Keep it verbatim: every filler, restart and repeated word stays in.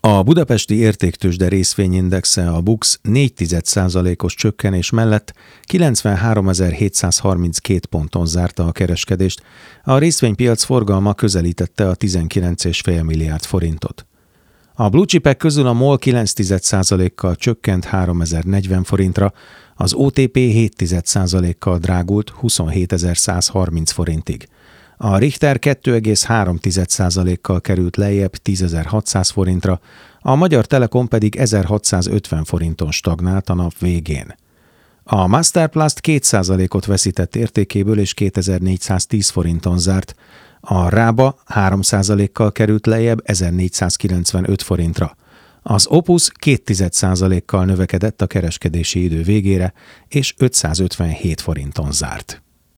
A budapesti értéktőzsde részvényindexe, a BUX négy egész egy százalékos csökkenés mellett kilencvenháromezer-hétszázharminckét ponton zárta a kereskedést, a részvénypiac forgalma közelítette a tizenkilenc egész öt milliárd forintot. A blue chipek közül a MOL kilenc egész egy százalékkal csökkent háromezer-negyven forintra, az o té pé hét egész egy százalékkal drágult huszonhétezer-százharminc forintig. A Richter kettő egész három százalékkal került lejjebb tízezer-hatszáz forintra, a Magyar Telekom pedig ezerhatszázötven forinton stagnált a nap végén. A Masterplast két százalékot veszített értékéből és kétezer-négyszáztíz forinton zárt, a Rába három százalékkal került lejjebb ezernégyszázkilencvenöt forintra. Az Opus két egész egy százalékkal növekedett a kereskedési idő végére, és ötszázötvenhét forinton zárt.